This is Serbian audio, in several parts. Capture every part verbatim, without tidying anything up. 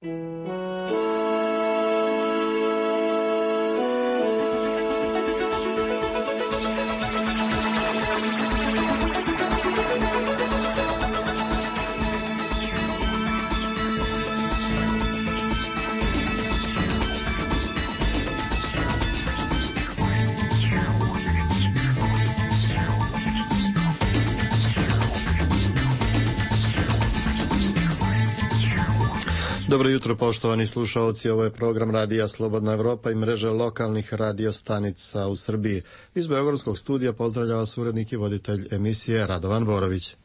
Dobro jutro, poštovani slušalci, ovo je program Radija Slobodna Evropa i mreže lokalnih radio stanica u Srbiji. Iz Beogradskog studija pozdravlja vas urednik i voditelj emisije Radovan Borović.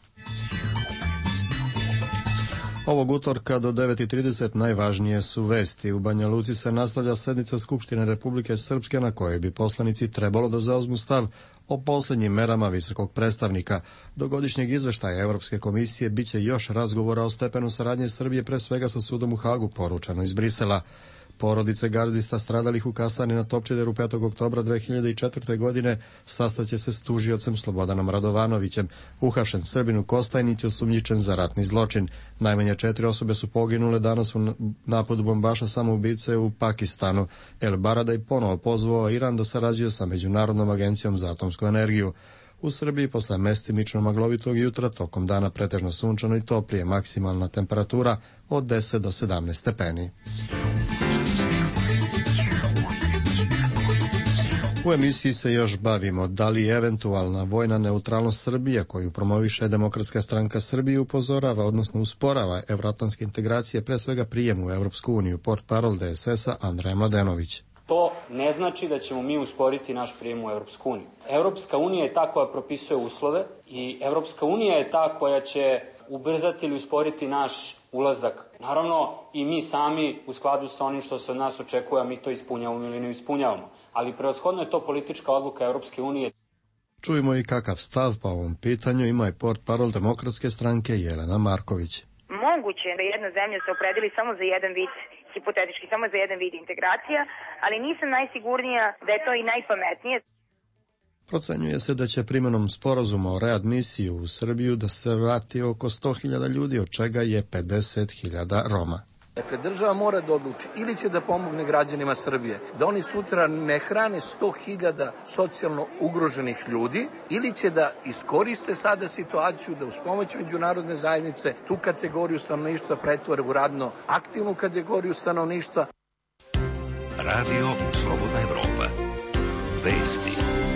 Ovog utorka do devet i trideset najvažnije su vesti. U Banja Luci se nastavlja sednica Skupštine Republike Srpske na kojoj bi poslanici trebalo da zauzmu stav o posljednjim merama visokog predstavnika. Do godišnjeg izveštaja Evropske komisije biće još razgovora o stepenu saradnje Srbije, pre svega sa sudom u Hagu, poručeno iz Brisela. Porodice gardista stradalih u kasarni na Topčideru petog oktobra dve hiljade četvrte. godine sastaće se s tužiocem Slobodanom Radovanovićem. Uhapšen Srbin u Kostajnici osumnjičen za ratni zločin. Najmanje četiri osobe su poginule danas u napadu bombaša samoubice u Pakistanu. El Baradaj ponovo pozvao Iran da sarađuje sa Međunarodnom agencijom za atomsku energiju. U Srbiji posle mestimično maglovitog jutra tokom dana pretežno sunčano i toplije, maksimalna temperatura od deset do sedamnaest stepeni. U emisiji se još bavimo da li eventualna vojna neutralnost Srbije, koju promoviše Demokratska stranka Srbije, upozorava, odnosno usporava evroatlantske integracije, pre svega prijem u Evropsku uniju. Portparol D S S-a Andreja Mladenović. To ne znači da ćemo mi usporiti naš prijem u Evropsku uniju. Evropska unija je ta koja propisuje uslove i Evropska unija je ta koja će ubrzati ili usporiti naš ulazak. Naravno, i mi sami u skladu sa onim što se od nas očekuje, a mi to ispunjavamo ili ne ispunjavamo. Ali prevashodno je to politička odluka Evropske unije. Čujemo i kakav stav po ovom pitanju ima i portparol Demokratske stranke Jelena Marković. Moguće je da jedna zemlja se opredeli samo za jedan vid, hipotetički samo za jedan vid integracija, ali nisam najsigurnija da je to i najpametnije. Procenjuje se da će primjenom sporazuma o readmisiji u Srbiju da se vrati oko sto hiljada ljudi, od čega je pedeset hiljada Roma. Dakle, država mora da odluči ili će da pomogne građanima Srbije, da oni sutra ne hrane sto hiljada socijalno ugroženih ljudi, ili će da iskoriste sada situaciju da uz pomoć međunarodne zajednice tu kategoriju stanovništva pretvore u radno aktivnu kategoriju stanovništva. Radio Slobodna Evropa. Vesti.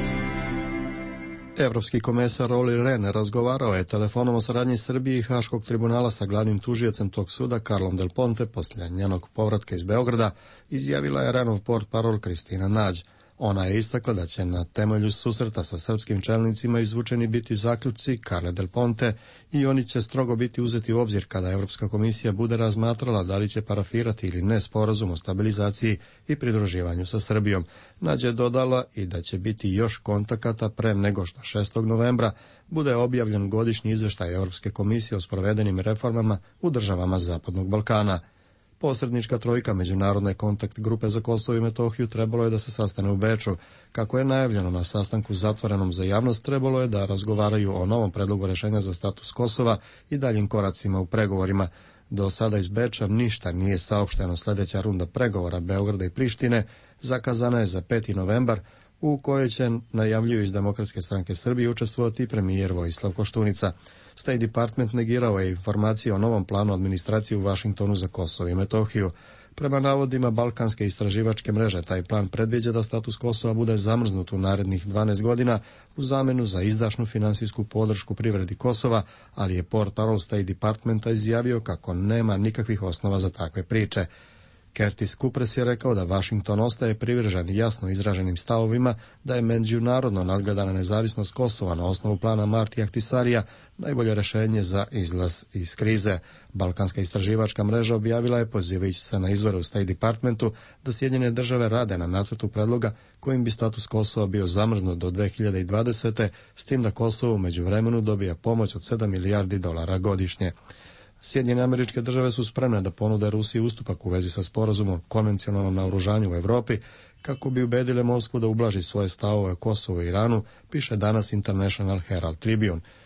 Evropski komesar Olli Rehn razgovarao je telefonom o saradnji Srbije i Haškog tribunala sa glavnim tužiocem tog suda Karlom Del Ponte poslije njenog povratka iz Beograda, izjavila je Rehnov portparol Kristina Nađ. Ona je istakla da će na temelju susreta sa srpskim čelnicima izvučeni biti zaključci Karle Del Ponte i oni će strogo biti uzeti u obzir kada Evropska komisija bude razmatrala da li će parafirati ili ne sporazum o stabilizaciji i pridruživanju sa Srbijom. Nađ je dodala i da će biti još kontakata pre nego što šestog novembra bude objavljen godišnji izveštaj Evropske komisije o sprovedenim reformama u državama Zapadnog Balkana. Posrednička trojka Međunarodne kontakt grupe za Kosovo i Metohiju trebalo je da se sastane u Beču. Kako je najavljeno na sastanku zatvorenom za javnost, trebalo je da razgovaraju o novom predlogu rešenja za status Kosova i daljim koracima u pregovorima. Do sada iz Beča ništa nije saopšteno. Sljedeća runda pregovora Beograda i Prištine zakazana je za peti novembar, u kojoj će, najavljuju iz Demokratske stranke Srbije, učestvovati premijer Vojislav Koštunica. State Department negirao je informacije o novom planu administracije u Vašingtonu za Kosovo i Metohiju. Prema navodima Balkanske istraživačke mreže, taj plan predviđa da status Kosova bude zamrznut u narednih dvanaest godina u zamenu za izdašnu finansijsku podršku privredi Kosova, ali je portparol State Departmenta izjavio kako nema nikakvih osnova za takve priče. Curtis Kupres je rekao da Vašington ostaje privržen jasno izraženim stavovima da je međunarodno nadgledana nezavisnost Kosova na osnovu plana Marti Ahtisarija najbolje rešenje za izlaz iz krize. Balkanska istraživačka mreža objavila je, pozivajući se na izvore u State Departmentu, da Sjedinjene države rade na nacrtu predloga kojim bi status Kosova bio zamrznut do dve hiljade dvadesete. s tim da Kosovo u međuvremenu dobija pomoć od sedam milijardi dolara godišnje. Sjedinjene Američke Države su spremne da ponude Rusiji ustupak u vezi sa sporazumom o konvencionalnom naoružanju u Evropi kako bi ubedile Moskvu da ublaži svoje stavove o Kosovu i Iranu, piše danas International Herald Tribune.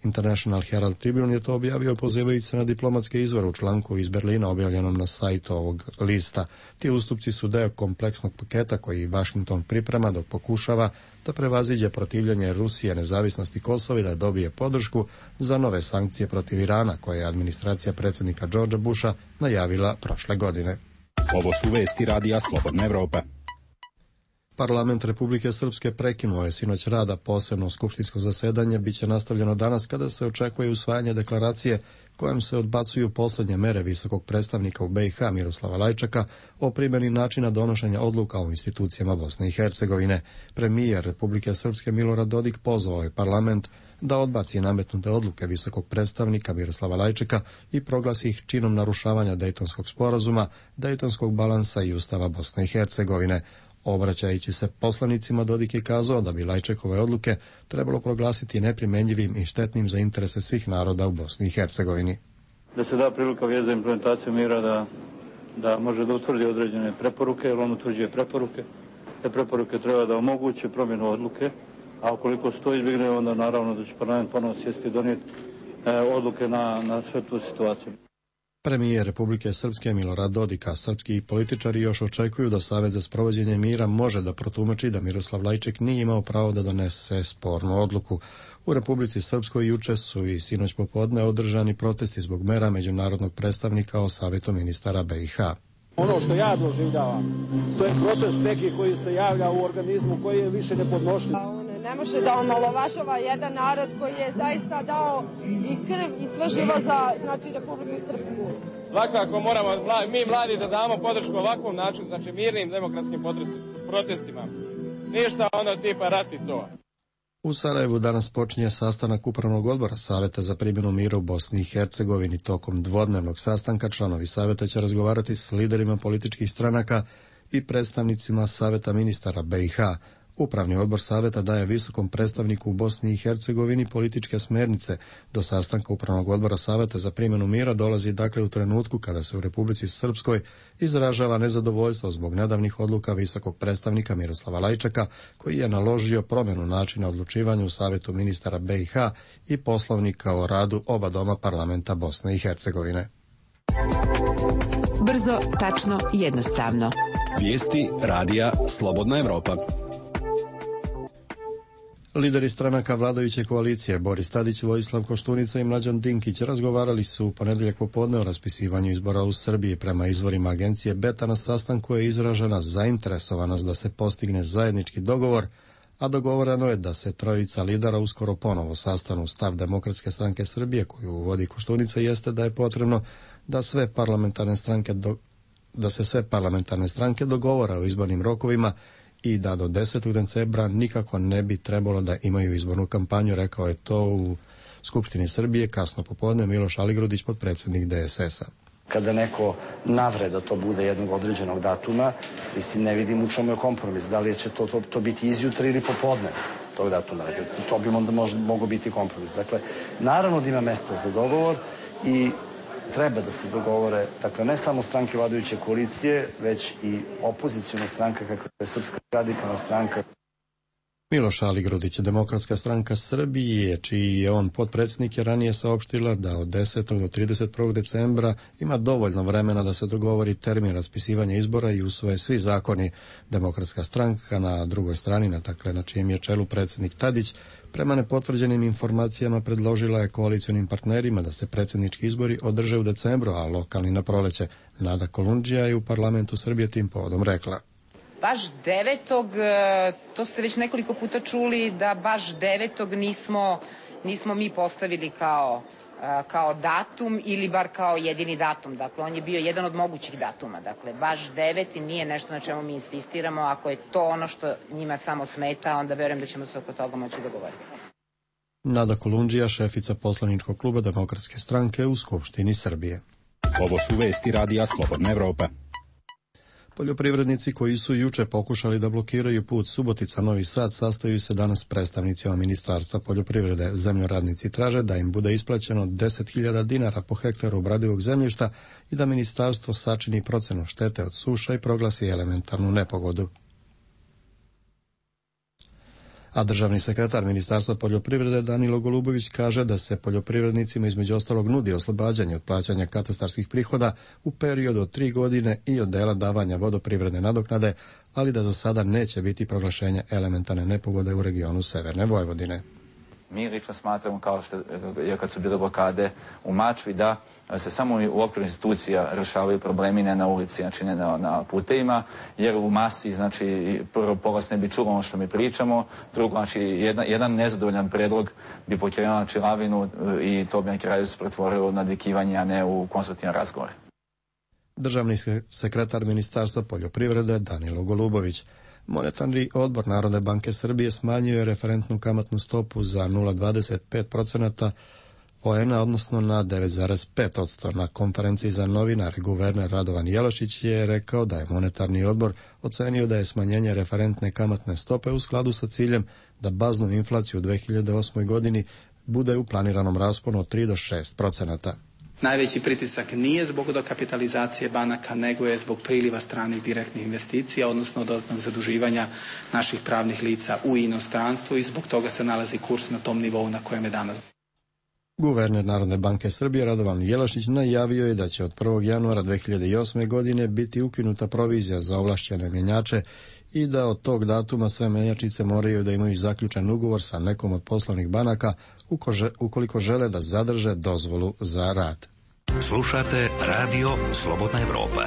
International Herald Tribune je to objavio pozivajući se na diplomatske izvore u članku iz Berlina objavljenom na sajtu ovog lista. Ti ustupci su deo kompleksnog paketa koji Washington priprema dok pokušava da prevaziđe protivljenje Rusije nezavisnosti Kosova i da dobije podršku za nove sankcije protiv Irana koje je administracija predsjednika Georgea Busha najavila prošle godine. Ovo su vesti radija Slobodna Evropa. Parlament Republike Srpske prekinuo je sinoć rada, posebno skupštinsko zasedanje biće nastavljeno danas kada se očekuje usvajanje deklaracije kojom se odbacuju posljednje mere visokog predstavnika u B i H Miroslava Lajčaka o primjeni načina donošenja odluka u institucijama Bosne i Hercegovine. Premijer Republike Srpske Milorad Dodik pozvao je parlament da odbaci nametnute odluke visokog predstavnika Miroslava Lajčeka i proglasi ih činom narušavanja Dejtonskog sporazuma, Dejtonskog balansa i Ustava Bosne i Hercegovine. Obraćajući se poslanicima, Dodik je kazao da bi Lajčekove odluke trebalo proglasiti neprimjenjivim i štetnim za interese svih naroda u Bosni i Hercegovini. Da se da prilika Vijeća za implementaciju mira da, da može da utvrdi određene preporuke, jer on utvrđuje preporuke. Te preporuke treba da omoguće promjenu odluke, a ukoliko se to izbjegne, onda naravno da će parlament ponovno sjesti i donijeti e, odluke na, na sve tu situaciju. Premijer Republike Srpske Milorad Dodik, a srpski političari još očekuju da Savjet za sprovođenje mira može da protumači da Miroslav Lajček nije imao pravo da donese spornu odluku. U Republici Srpskoj juče su i sinoć popodne održani protesti zbog mera međunarodnog predstavnika o Savjetu ministara B i H. Ono što ja doživljavam, to je protest neki koji se javlja u organizmu koji je više nepodnošljiv. Ne može da omalovažava jedan narod koji je zaista dao i krv i sve živo za, znači, Republiku Srpsku. Svakako moramo mi mladi da damo podršku ovakvom načinu, znači mirnim demokratskim protestima. Ništa ono tipa rati to. U Sarajevu danas počinje sastanak Upravnog odbora Saveta za primjenu mira u Bosni i Hercegovini. Tokom dvodnevnog sastanka članovi Saveta će razgovarati s liderima političkih stranaka i predstavnicima Saveta ministara B i H. Upravni odbor Saveta daje visokom predstavniku u Bosni i Hercegovini političke smjernice. Do sastanka Upravnog odbora Saveta za primjenu mira dolazi dakle u trenutku kada se u Republici Srpskoj izražava nezadovoljstvo zbog nedavnih odluka visokog predstavnika Miroslava Lajčaka, koji je naložio promjenu načina odlučivanja u Savetu ministara B i H i poslovnika o radu oba doma parlamenta Bosne i Hercegovine. Brzo, tačno, jednostavno. Vijesti radija Slobodna Evropa. Lideri stranaka vladajuće koalicije Boris Tadić, Vojislav Koštunica i Mlađan Dinkić razgovarali su u ponedjeljak popodne o raspisivanju izbora u Srbiji. Prema izvorima agencije Beta na sastanku je izražena zainteresovanost da se postigne zajednički dogovor, a dogovoreno je da se trojica lidera uskoro ponovo sastanu. Stav Demokratske stranke Srbije koju vodi Koštunica jeste da je potrebno da sve parlamentarne stranke do, da se sve parlamentarne stranke dogovore o izbornim rokovima i da do desetog decembra nikako ne bi trebalo da imaju izbornu kampanju, rekao je to u Skupštini Srbije kasno popodne Miloš Aligrudić, potpredsjednik D S S-a. Kada neko navre da to bude jednog određenog datuma, mislim, ne vidim u čemu je kompromis. Da li će to, to, to biti izjutra ili popodne tog datuma. Dakle, to bi onda možda mogao biti kompromis. Dakle, naravno da ima mesta za dogovor i treba da se dogovore, dakle, ne samo stranke vladajuće koalicije, već i opozicijona stranka kakva je Srpska radikalna stranka. Miloš Aligrudić, Demokratska stranka Srbije, čiji je on potpredsjednik, je ranije saopštila da od desetog do trideset prvog decembra ima dovoljno vremena da se dogovori termin raspisivanja izbora i usvoje svi zakoni. Demokratska stranka na drugoj strani, na, dakle, na čijem je čelu predsjednik Tadić, prema nepotvrđenim informacijama predložila je koalicionim partnerima da se predsjednički izbori održe u decembru, a lokalni na proleće. Nada Kolundžija je u parlamentu Srbije tim povodom rekla. Baš devetog, to ste već nekoliko puta čuli, da baš devetog nismo, nismo mi postavili kao, kao datum ili bar kao jedini datum. Dakle, on je bio jedan od mogućih datuma. Dakle, baš deveti nije nešto na čemu mi insistiramo. Ako je to ono što njima samo smeta, onda verujem da ćemo se oko toga moći dogovoriti. Nada Kolundžija, šefica poslaničkog kluba Demokratske stranke u Skupštini Srbije. Ovo su vesti radija Slobodna Evropa. Poljoprivrednici koji su juče pokušali da blokiraju put Subotica-Novi Sad sastaju se danas s predstavnicima Ministarstva poljoprivrede. Zemljoradnici traže da im bude isplaćeno deset hiljada dinara po hektaru obradivog zemljišta i da ministarstvo sačini procenu štete od suša i proglasi elementarnu nepogodu. A državni sekretar Ministarstva poljoprivrede Danilo Golubović kaže da se poljoprivrednicima između ostalog nudi oslobađanje od plaćanja katastarskih prihoda u periodu od tri godine i od dela davanja vodoprivredne nadoknade, ali da za sada neće biti proglašenja elementarne nepogode u regionu Severne Vojvodine. Mi lično smatramo, kao što je kad su bile blokade u Mačvi, da se samo u okviru institucija rešavaju problemi, ne na ulici, znači ne na, na putevima, jer u masi, znači, prvo polas ne bi čulo ono što mi pričamo, drugo, znači, jedan, jedan nezadovoljan predlog bi pokrenuo, znači, lavinu i to bi na kraju se pretvorilo na nadvikivanje, a ne u konstruktivan razgovor. Državni sekretar Ministarstva poljoprivrede Danilo Golubović. Monetarni odbor Narodne banke Srbije smanjio je referentnu kamatnu stopu za nula zarez dvadeset pet procenata poena, odnosno na devet zarez pet posto. Na konferenciji za novinare guverner Radovan Jelošić je rekao da je monetarni odbor ocenio da je smanjenje referentne kamatne stope u skladu sa ciljem da baznu inflaciju u dve hiljade osmoj godini bude u planiranom rasponu od tri do šest procenata. Najveći pritisak nije zbog dokapitalizacije banaka, nego je zbog priliva stranih direktnih investicija, odnosno dodatnog zaduživanja naših pravnih lica u inostranstvu i zbog toga se nalazi kurs na tom nivou na kojem je danas. Guverner Narodne banke Srbije Radovan Jelošić najavio je da će od prvog januara dve hiljade osme. godine biti ukinuta provizija za ovlašćene mjenjače i da od tog datuma sve mjenjačnice moraju da imaju zaključen ugovor sa nekom od poslovnih banaka ukoliko žele da zadrže dozvolu za rad. Slušate Radio Slobodna Evropa.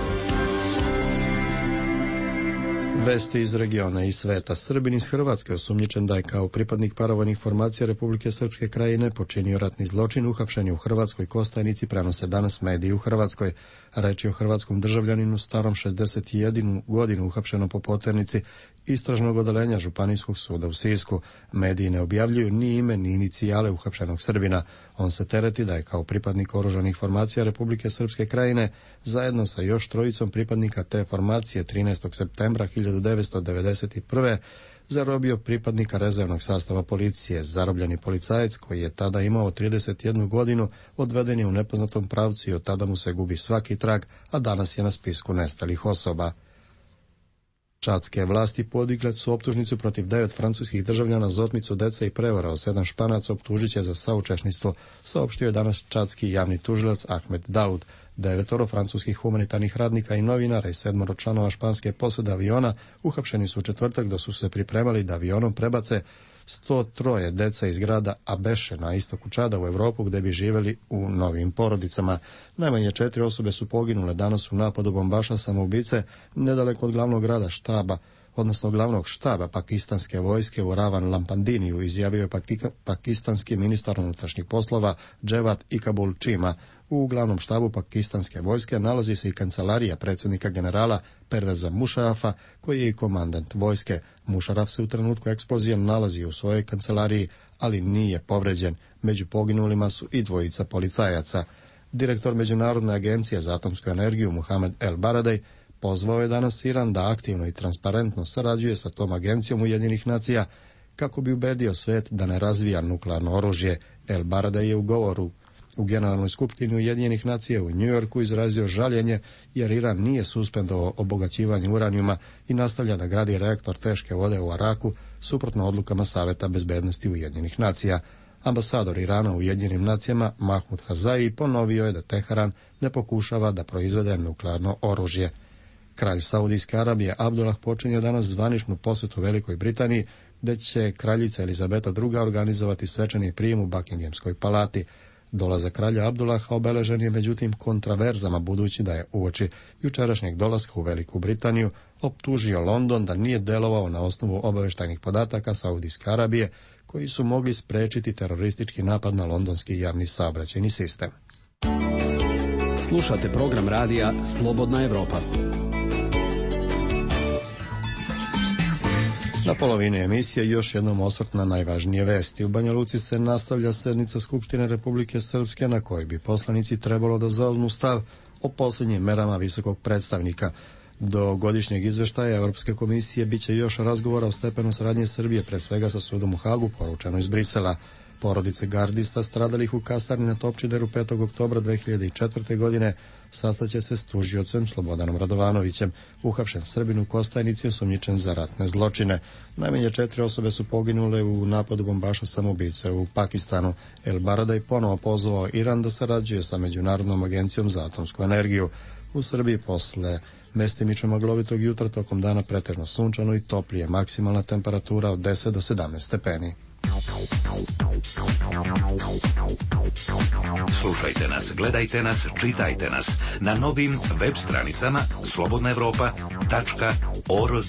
Vesti iz regiona i sveta. Srbin iz Hrvatske osumnjičen da je kao pripadnik paravojnih formacija Republike Srpske Krajine počinio ratni zločin uhapšen je u Hrvatskoj Kostajnici, prenose danas mediji u Hrvatskoj. Reč je o hrvatskom državljaninu starom šezdeset jednu godinu uhapšenom po poternici istražnog odeljenja Županijskog suda u Sisku. Mediji ne objavljuju ni ime ni inicijale uhapšenog Srbina. On se tereti da je kao pripadnik oružanih formacija Republike Srpske Krajine zajedno sa još trojicom pripadnika te formacije trinaestog septembra hiljadu devetsto devedeset prve. zarobio pripadnika rezervnog sastava policije. Zarobljeni policajac, koji je tada imao trideset jednu godinu, odveden je u nepoznatom pravcu i od tada mu se gubi svaki trag, a danas je na spisku nestalih osoba. Čadske vlasti podigle su optužnicu protiv devet francuskih državljana za otmicu dece i prevara, od sedam Španaca optužit će za saučesništvo, saopštio je danas čadski javni tužilac Ahmed Daud. Devetoro francuskih humanitarnih radnika i novinara i sedmoro članova španske posade aviona uhapšeni su u četvrtak dok su se pripremali da avionom prebace sto troje dece iz grada Abeše na istoku Čada u Europu, gde bi živjeli u novim porodicama. Najmanje četiri osobe su poginule danas u napadu bombaša samoubice nedaleko od glavnog grada štaba, odnosno glavnog štaba pakistanske vojske u Ravan Lampandiniju, izjavio je pakistanski ministar unutrašnjih poslova Dževat Ikabul Čima. U glavnom štabu pakistanske vojske nalazi se i kancelarija predsjednika generala Perveza Mušarafa, koji je i komandant vojske. Mušaraf se u trenutku eksplozije nalazi u svojoj kancelariji, ali nije povređen. Među poginulima su i dvojica policajaca. Direktor Međunarodne agencije za atomsku energiju Muhamed El Baradej pozvao je danas Iran da aktivno i transparentno sarađuje sa tom agencijom Ujedinjenih nacija kako bi ubedio svijet da ne razvija nuklearno oružje. El Baradej je u govoru u Generalnoj skupštini Ujedinjenih nacija u Njujorku izrazio žaljenje jer Iran nije suspendovao obogaćivanje uranijuma i nastavlja da gradi reaktor teške vode u Araku suprotno odlukama Saveta bezbednosti Ujedinjenih nacija. Ambasador Irana u Ujedinjenim nacijama Mahmud Hazai ponovio je da Teheran ne pokušava da proizvede nuklearno oružje. Kralj Saudijske Arabije Abdullah počinje danas zvaničnu posjetu Velikoj Britaniji, gde će kraljica Elizabeta druga organizovati svečani prijem u Buckinghamskoj palati. Dolazak kralja Abdullaha obeležen je međutim kontraverzama, budući da je uoči jučerašnjeg dolaska u Veliku Britaniju optužio London da nije delovao na osnovu obavještajnih podataka Saudijske Arabije koji su mogli spriječiti teroristički napad na londonski javni saobraćajni sistem. Slušate program radija Slobodna Evropa. Na polovini emisije još jednom osvrt na najvažnije vesti. U Banja Luci se nastavlja sednica Skupštine Republike Srpske na kojoj bi poslanici trebalo da zauzmu stav o posljednjim merama visokog predstavnika. Do godišnjeg izveštaja Europske komisije bit će još razgovora o stepenu saradnje Srbije, pre svega sa sudom u Hagu, poručeno iz Brisela. Porodice gardista stradalih u kasarni na Topčideru petog oktobra dve hiljade četvrte. godine sastaće se s tužiocem Slobodanom Radovanovićem, uhapšen Srbin u Kostajnici osumnjičen za ratne zločine. Najmanje četiri osobe su poginule u napadu bombaša samoubice u Pakistanu. El Baradaj ponovo pozvao Iran da sarađuje sa Međunarodnom agencijom za atomsku energiju. U Srbiji posle mestimično maglovitog jutra tokom dana pretežno sunčano i toplije, maksimalna temperatura od deset do sedamnaest stepeni. Slušajte nas, gledajte nas, čitajte nas na novim web stranicama slobodna evropa tačka org.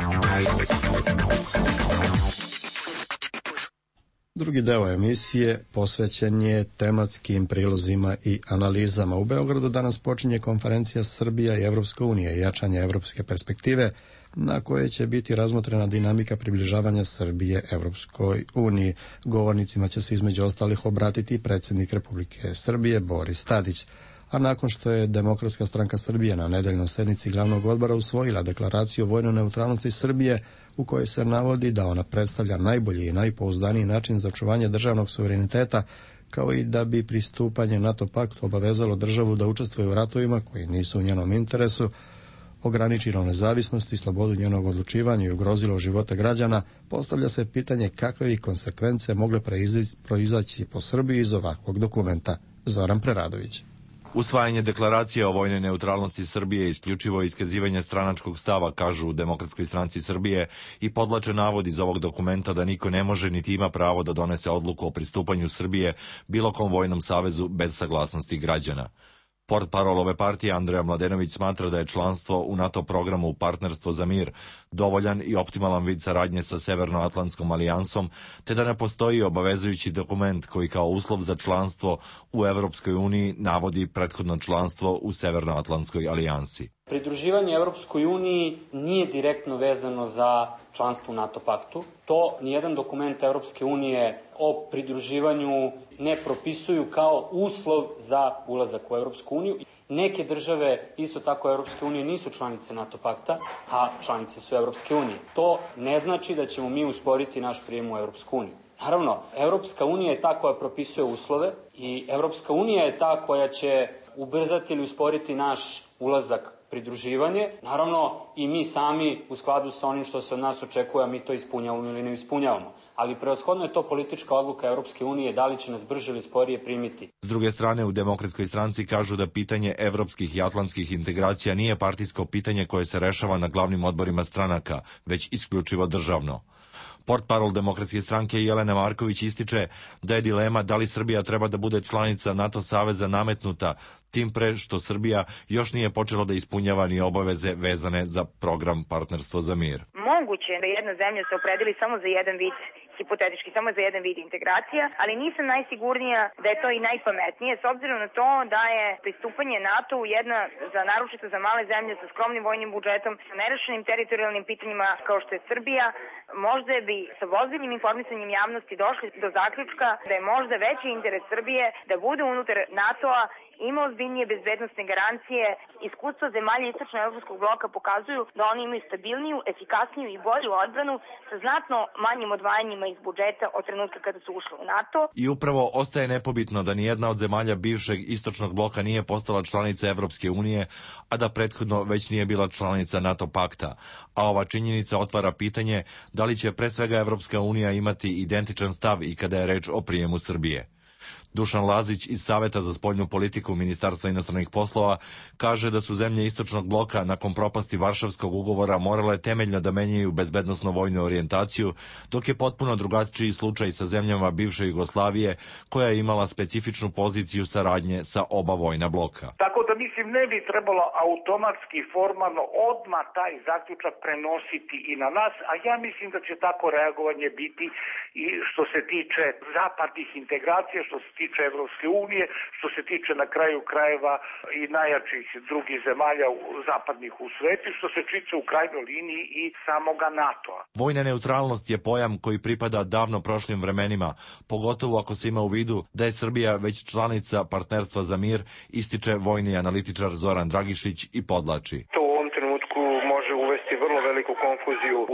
Drugi deo emisije posvećen je tematskim prilozima i analizama. U Beogradu danas počinje konferencija Srbija i Evropska unija i jačanje evropske perspektive, na koje će biti razmotrena dinamika približavanja Srbije Evropskoj uniji. Govornicima će se između ostalih obratiti predsjednik Republike Srbije Boris Tadić. A nakon što je Demokratska stranka Srbije na nedeljnoj sednici glavnog odbora usvojila deklaraciju o vojnoj neutralnosti Srbije, u kojoj se navodi da ona predstavlja najbolji i najpouzdaniji način za očuvanje državnog suvereniteta, kao i da bi pristupanje NATO paktu obavezalo državu da učestvuje u ratovima koji nisu u njenom interesu, ograničilo nezavisnost i slobodu njenog odlučivanja i ugrozilo živote građana, postavlja se pitanje kakve bi konsekvence mogle proizaći po Srbiji iz ovakvog dokumenta. Zoran Preradović. Usvajanje deklaracije o vojnoj neutralnosti Srbije je isključivo iskazivanje stranačkog stava, kažu u Demokratskoj stranci Srbije, i podlače navod iz ovog dokumenta da niko ne može niti ima pravo da donese odluku o pristupanju Srbije bilo kom vojnom savezu bez saglasnosti građana. Portparol ove partije Andreja Mladenović smatra da je članstvo u NATO programu Partnerstvo za mir dovoljan i optimalan vid saradnje sa Severnoatlantskom alijansom, te da ne postoji obavezujući dokument koji kao uslov za članstvo u Evropskoj uniji navodi prethodno članstvo u Severnoatlantskoj alijansi. Pridruživanje Evropskoj uniji nije direktno vezano za članstvo u NATO paktu. To nijedan dokument Evropske unije o pridruživanju ne propisuju kao uslov za ulazak u Evropsku uniju. Neke države, isto tako Evropske unije, nisu članice NATO pakta, a članice su Evropske unije. To ne znači da ćemo mi usporiti naš prijem u Evropsku uniju. Naravno, Evropska unija je ta koja propisuje uslove i Evropska unija je ta koja će ubrzati ili usporiti naš ulazak, pridruživanje. Naravno, i mi sami u skladu sa onim što se od nas očekuje, a mi to ispunjavamo ili ne ispunjavamo. Ali prevashodno je to politička odluka Evropske unije da li će nas brže ili sporije primiti. S druge strane, u Demokratskoj stranci kažu da pitanje evropskih i atlantskih integracija nije partijsko pitanje koje se rešava na glavnim odborima stranaka, već isključivo državno. Portparol Demokratske stranke Jelena Marković ističe da je dilema da li Srbija treba da bude članica NATO saveza nametnuta, tim pre što Srbija još nije počela da ispunjava ni obaveze vezane za program Partnerstvo za mir. Moguće je da jedna zemlja se opredeli samo za jedan vid, hipotetički samo za jedan vid integracija, ali nisam najsigurnija da je to i najpametnije, s obzirom na to da je pristupanje NATO jedna, za naročito za male zemlje sa skromnim vojnim budžetom, sa nerešenim teritorijalnim pitanjima kao što je Srbija, možda bi sa ozbiljnim informisanjem javnosti došli do zaključka da je možda veći interes Srbije da bude unutar NATO-a, ima ozbiljnije bezbednostne garancije. Iskustva zemalja istočno-evropskog bloka pokazuju da oni imaju stabilniju, efikasniju i bolju odbranu sa znatno manjim odvajanjima iz budžeta od trenutka kada su ušli u NATO. I upravo ostaje nepobitno da nijedna od zemalja bivšeg istočnog bloka nije postala članica Evropske unije, a da prethodno već nije bila članica NATO pakta. A ova činjenica otvara pitanje da li će pre svega Evropska unija imati identičan stav i kada je reč o prijemu Srbije. Dušan Lazić iz Saveta za spoljnu politiku Ministarstva inostranih poslova kaže da su zemlje istočnog bloka nakon propasti Varšavskog ugovora morale temeljno da menjaju bezbednosno-vojnu orijentaciju, dok je potpuno drugačiji slučaj sa zemljama bivše Jugoslavije koja je imala specifičnu poziciju saradnje sa oba vojna bloka. Tako da mislim ne bi trebalo automatski formalno odmah taj zaključak prenositi i na nas, a ja mislim da će tako reagovanje biti i što se tiče zapadnih integracija, što se tiče Evropske unije, što se tiče na kraju krajeva i najjačih drugih zemalja zapadnih u svetu, što se tiče u krajnjoj liniji i samoga NATO-a. Vojna neutralnost je pojam koji pripada davno prošlim vremenima, pogotovo ako se ima u vidu da je Srbija već članica Partnerstva za mir, ističe vojni analitičar Zoran Dragišić i podlači. To u ovom trenutku može uvesti vrlo veliku konfuziju u celokupnom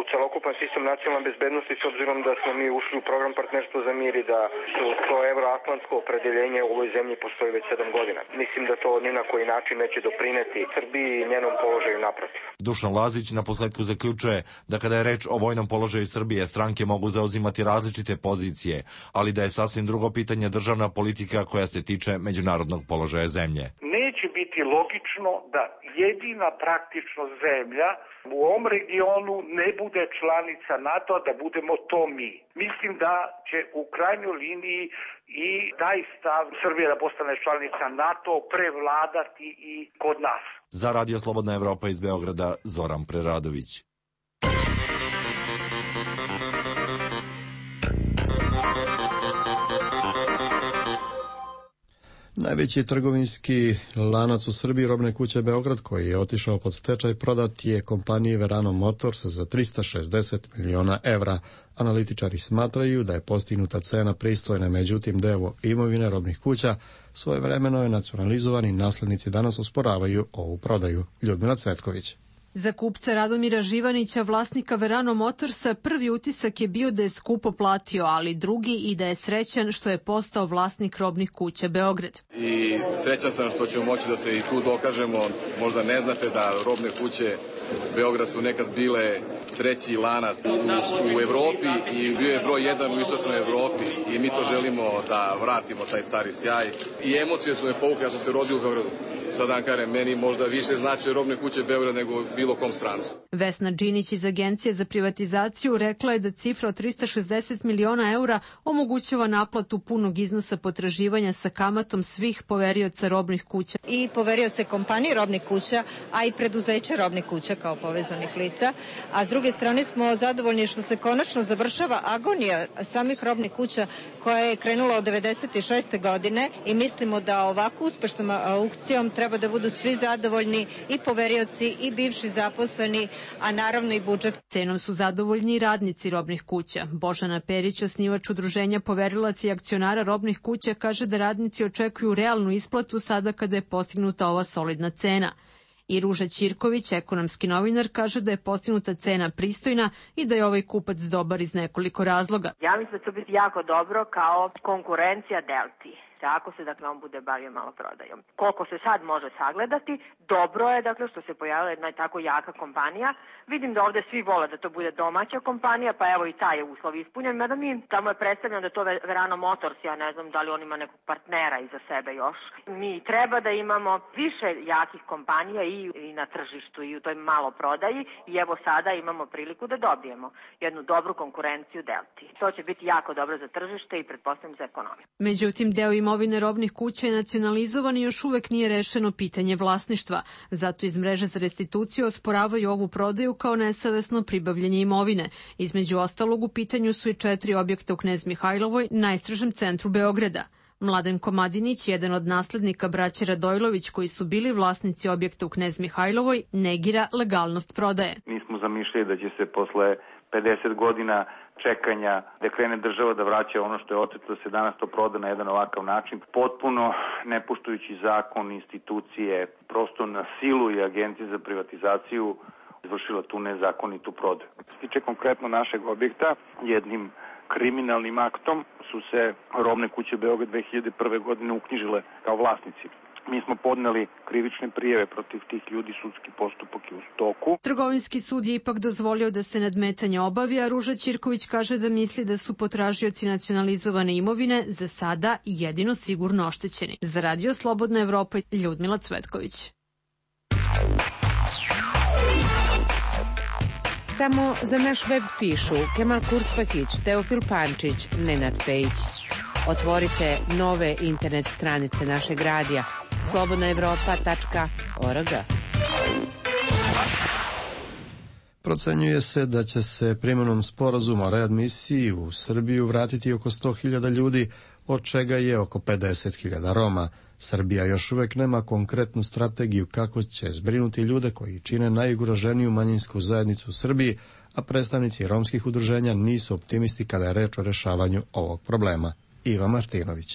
celokupan sistem nacionalne bezbednosti, s obzirom da smo mi ušli u program partnerstva za mir i da su to evroatlantsko opredeljenje u ovoj zemlji postoji već sedam godina. Mislim da to ni na koji način neće doprineti Srbiji i njenom položaju naprotiv. Dušan Lazić na posledku zaključuje da kada je reč o vojnom položaju Srbije, stranke mogu zauzimati različite pozicije, ali da je sasvim drugo pitanje državna politika koja se tiče međunarodnog položaja zemlje. Neće biti logično da jedina praktično zemlja u ovom regionu ne bude članica NATO-a, da budemo to mi. Mislim da će u krajnjoj liniji i taj stav Srbije da postane članica NATO prevladati i kod nas. Za Radio Slobodna Evropa iz Beograda, Zoran Preradović. Najveći trgovinski lanac u Srbiji, Robne kuće Beograd, koji je otišao pod stečaj, prodat je kompaniji Verano Motors za trista šezdeset miliona evra. Analitičari smatraju da je postignuta cena pristojna, međutim deo imovine robnih kuća svojevremeno je nacionalizovan i naslednici danas osporavaju ovu prodaju. Ljudmila Cvetković. Za kupca Radomira Živanića, vlasnika Verano Motorsa, prvi utisak je bio da je skupo platio, ali drugi i da je srećan što je postao vlasnik Robnih kuća Beograd. I srećan sam što ćemo moći da se i tu dokažemo. Možda ne znate da Robne kuće Beograd su nekad bile treći lanac u, u Evropi i bio je broj jedan u istočnoj Evropi i mi to želimo da vratimo taj stari sjaj. I emocije su me povukle, ja sam se rodio u Beogradu. Sad dan kažem, meni možda više znači Robne kuće Beograd nego bilo kom strancu. Vesna Đinić iz Agencije za privatizaciju rekla je da cifra od trista šezdeset miliona eura omogućava naplatu punog iznosa potraživanja sa kamatom svih poverioca robnih kuća. I poverioce kompanije robnih kuća, a i preduzeća robnih kuća kao povezanih lica. A s druge strane smo zadovoljni što se konačno završava agonija samih robnih kuća koja je krenula od devedeset šeste godine i mislimo da ovako uspešnom aukcijom treba da budu svi zadovoljni, i poverioci i bivši zaposleni, a naravno i budžet. Cenom su zadovoljni i radnici robnih kuća. Božana Perić, osnivač udruženja poverilaca i akcionara robnih kuća, kaže da radnici očekuju realnu isplatu sada kada je postignuta ova solidna cena. I Ruža Ćirković, ekonomski novinar, kaže da je postignuta cena pristojna i da je ovaj kupac dobar iz nekoliko razloga. Ja mislim da će biti jako dobro kao konkurencija Delti. Ako se, dakle, on bude bavio malo prodajom. Koliko se sad može sagledati, dobro je, dakle, što se pojavila jedna tako jaka kompanija. Vidim da ovde svi vole da to bude domaća kompanija, pa evo i taj je uslov ispunjen. Mada mi tamo je predstavljeno da to Verano Motors, ja ne znam da li on ima nekog partnera iza sebe još. Mi treba da imamo više jakih kompanija i, i na tržištu i u toj malo prodaji i evo sada imamo priliku da dobijemo jednu dobru konkurenciju Delti. To će biti jako dobro za tržište i pretpostavljam za ekonomiju. Međutim, deo imovine robnih kuća je nacionalizovan i još uvek nije rešeno pitanje vlasništva. Zato iz mreže za restituciju osporavaju ovu prodaju kao nesavesno pribavljanje imovine. Između ostalog, u pitanju su i četiri objekta u Knez Mihajlovoj, najstrožem centru Beograda. Mladen Komadinić, jedan od naslednika braće Radojlović koji su bili vlasnici objekta u Knez Mihajlovoj, negira legalnost prodaje. Mi smo zamišljali da će se posle pedeset godina čekanja da krene država da vraća ono što je oteto, da se danas to proda na jedan ovakav način, potpuno ne poštujući zakon, institucije, prosto na silu i Agencije za privatizaciju izvršila tu nezakonitu prodaju. Što se tiče konkretno našeg objekta, jednim kriminalnim aktom su se Robne kuće Beograd dve hiljade prve godine uknjižile kao vlasnici. Mi smo podneli krivične prijave protiv tih ljudi, sudski postupak je u toku. Trgovinski sud je ipak dozvolio da se nadmetanje obavi, a Ruža Ćirković kaže da misli da su potražioci nacionalizovane imovine za sada jedino sigurno oštećeni. Za Radio Slobodna Evropa, Ljudmila Cvetković. Samo za naš web pišu Kemal Kurspakić, Teofil Pančić, Nenad Pejić. Otvorite nove internet stranice našeg radija slobodna evropa tačka org. Procenjuje se da će se primjenom sporazuma o readmisiji u Srbiju vratiti oko sto hiljada ljudi, od čega je oko pedeset hiljada Roma. Srbija još uvek nema konkretnu strategiju kako će zbrinuti ljude koji čine najugroženiju manjinsku zajednicu u Srbiji, a predstavnici romskih udruženja nisu optimisti kada je reč o rešavanju ovog problema. Iva Martinović.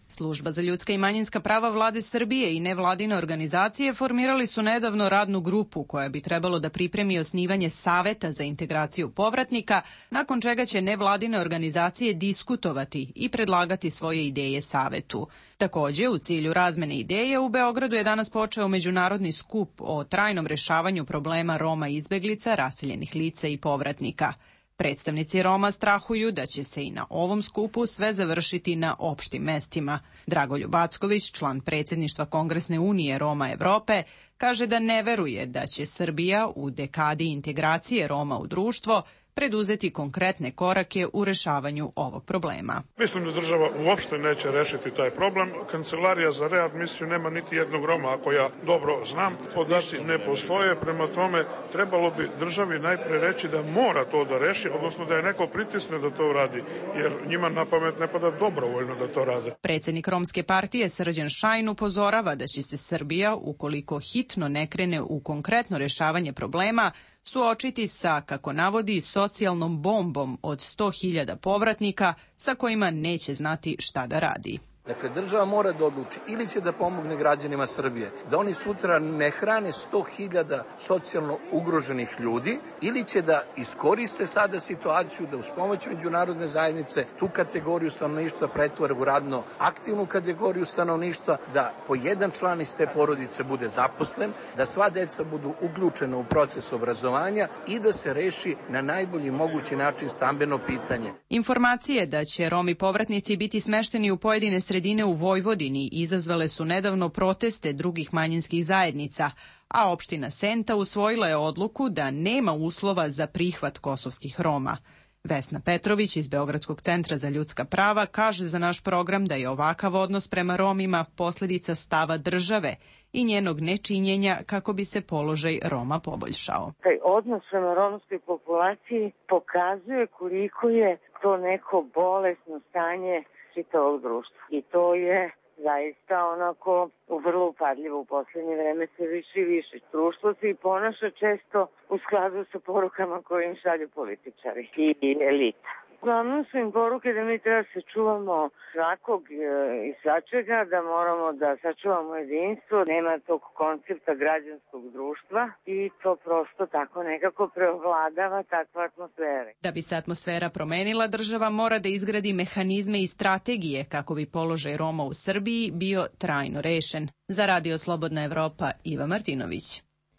Služba za ljudska i manjinska prava vlade Srbije i nevladine organizacije formirali su nedavno radnu grupu koja bi trebalo da pripremi osnivanje Saveta za integraciju povratnika, nakon čega će nevladine organizacije diskutovati i predlagati svoje ideje Savetu. Takođe, u cilju razmene ideje, u Beogradu je danas počeo međunarodni skup o trajnom rešavanju problema Roma izbeglica, raseljenih lica i povratnika. Predstavnici Roma strahuju da će se i na ovom skupu sve završiti na opštim mestima. Dragoljub Acković, član predsjedništva Kongresne unije Roma Evrope, kaže da ne veruje da će Srbija u dekadi integracije Roma u društvo preduzeti konkretne korake u rešavanju ovog problema. Mislim da država uopšte neće rešiti taj problem. Kancelarija za readmisiju nema niti jednog Roma, ako ja dobro znam. Podaci ne postoje, prema tome trebalo bi državi najpre reći da mora to da reši, odnosno da je neko pritisne da to radi, jer njima na pamet ne pada dobrovoljno da to rade. Predsjednik Romske partije Srđan Šajn upozorava da će se Srbija, ukoliko hitno ne krene u konkretno rešavanje problema, suočiti sa, kako navodi, socijalnom bombom od sto hiljada povratnika sa kojima neće znati šta da radi. Dakle, država mora da odluči ili će da pomogne građanima Srbije, da oni sutra ne hrane sto hiljada socijalno ugroženih ljudi, ili će da iskoriste sada situaciju da uz pomoć međunarodne zajednice tu kategoriju stanovništva pretvore u radno aktivnu kategoriju stanovništva, da po jedan član iz te porodice bude zaposlen, da sva deca budu uključena u proces obrazovanja i da se reši na najbolji mogući način stambeno pitanje. Informacije da će Romi povratnici biti smešteni u pojedine sredine Sredine u Vojvodini izazvale su nedavno proteste drugih manjinskih zajednica, a opština Senta usvojila je odluku da nema uslova za prihvat kosovskih Roma. Vesna Petrović iz Beogradskog centra za ljudska prava kaže za naš program da je ovakav odnos prema Romima posljedica stava države i njenog nečinjenja kako bi se položaj Roma poboljšao. Taj odnos prema romskoj populaciji pokazuje koliko je to neko bolesno stanje čitavog društva. I to je zaista onako vrlo upadljivo u poslednje vreme, sve više i više. Društvo se i ponaša često u skladu sa porukama koje im šalju političari i elita. Uglavnom su im poruke da mi treba se čuvamo svakog i svačega, da moramo da sačuvamo jedinstvo, nema tog koncepta građanskog društva i to prosto tako nekako preovladava takva atmosfera. Da bi se atmosfera promenila, država mora da izgradi mehanizme i strategije kako bi položaj Roma u Srbiji bio trajno rešen. Za Radio Slobodna Evropa, Iva Martinović.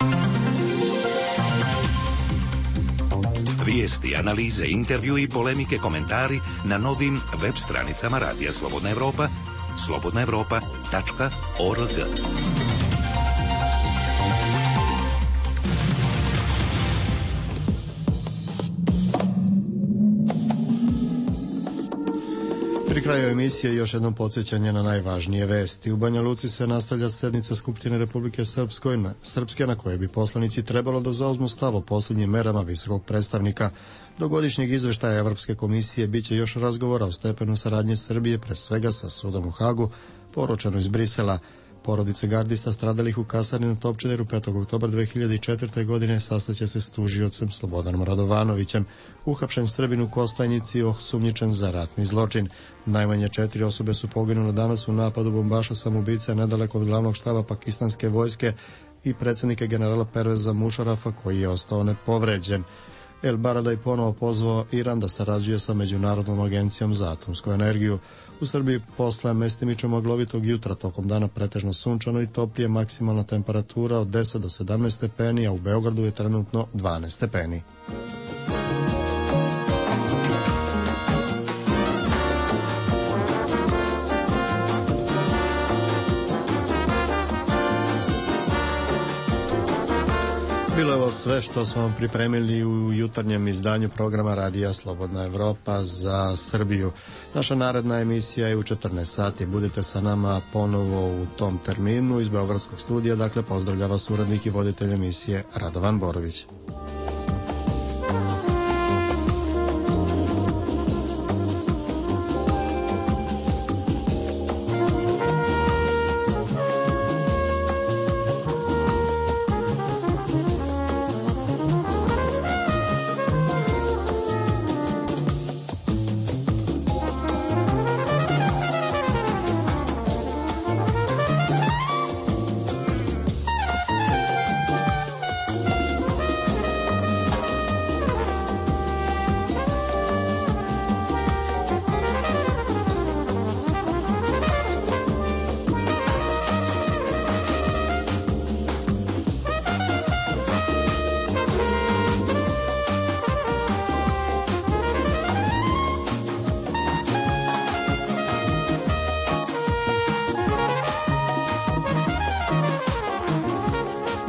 Vijesti, analize, intervju i polemike, komentari na novim web stranicama Radija Slobodna Evropa, slobodna evropa tačka org. Pri kraju emisije još jednom podsjećanje na najvažnije vesti. U Banja Luci se nastavlja sednica Skupštine Republike Srpskoj, na, Srpske na koje bi poslanici trebalo da zauzmu stav o posljednjim merama visokog predstavnika. Do godišnjeg izveštaja Evropske komisije biće još razgovora o stepenu saradnje Srbije, pre svega sa sudom u Hagu, poručeno iz Brisela. Porodice gardista stradalih u kasarni na Topčideru petog oktobra dve hiljade četvrte. godine sastaće se s tužiocem Slobodanom Radovanovićem. Uhapšen Srbin u Kostajnici osumnjičen za ratni zločin. Najmanje četiri osobe su poginule danas u napadu bombaša samoubice nedaleko od glavnog štaba pakistanske vojske i predsjednika generala Perveza Mušarafa, koji je ostao nepovređen. El Baradaj ponovo pozvao Iran da sarađuje sa Međunarodnom agencijom za atomsku energiju. U Srbiji posle mestimično maglovitog jutra tokom dana pretežno sunčano i toplije, maksimalna temperatura od deset do sedamnaest stepeni, a u Beogradu je trenutno dvanaest stepeni. Bilo je ovo sve što smo vam pripremili u jutarnjem izdanju programa Radija Slobodna Evropa za Srbiju. Naša naredna emisija je u četrnaest sati. Budite sa nama ponovo u tom terminu iz Beogradskog studija. Dakle, pozdravlja vas urednik i voditelj emisije Radovan Borović.